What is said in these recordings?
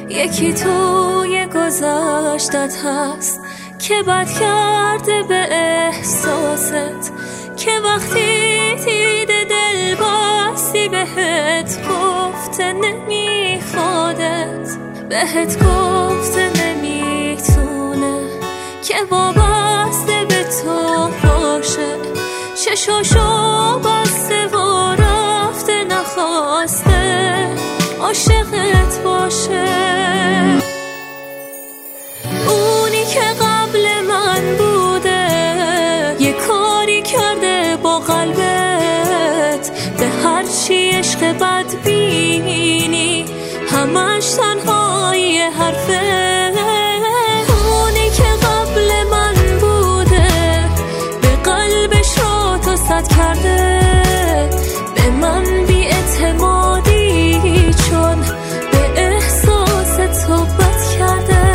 یکی توی گذشتت هست که بد کرده به احساست، که وقتی دیده دل بستی بهت گفته نمیخوادت، بهت گفته نمیتونه که وابسته به تو باشه، چشاشو بسته و رفته نخواسته عاشقت باشه. اونی که قبل من بوده یه کاری کرده با قلبت، به هرچی عشق بد بینی همش تنهایی حرفه. اونی که قبل من بوده به قلبش رو تو سد کرده، به من بی اعتمادی چون به احساس تو بد کرده.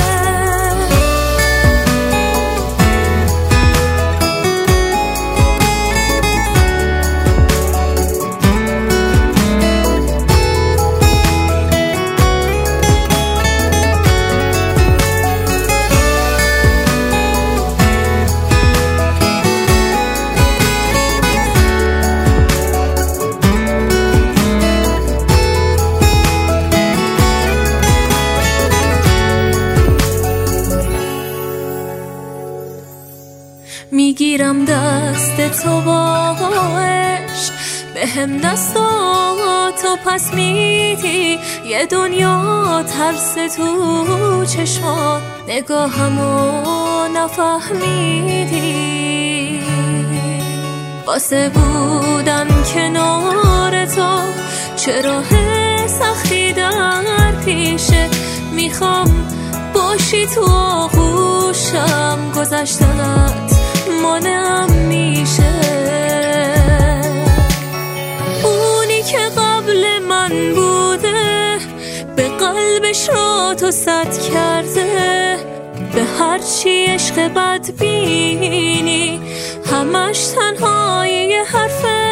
میگیرم دست تو با عشق، به هم دستاتو پس میدی، یه دنیا ترس تو چشمان نگاهمو نفهمیدی. واسه بودم کنار تو چرا سختی در پیشه، میخوام باشی تو آغوشم، گذشتنت مانم میشه. اونی که قبل من بوده به قلبش رو تو سد کرده، به هرچی عشق بد بینی همش تنهایی حرفه.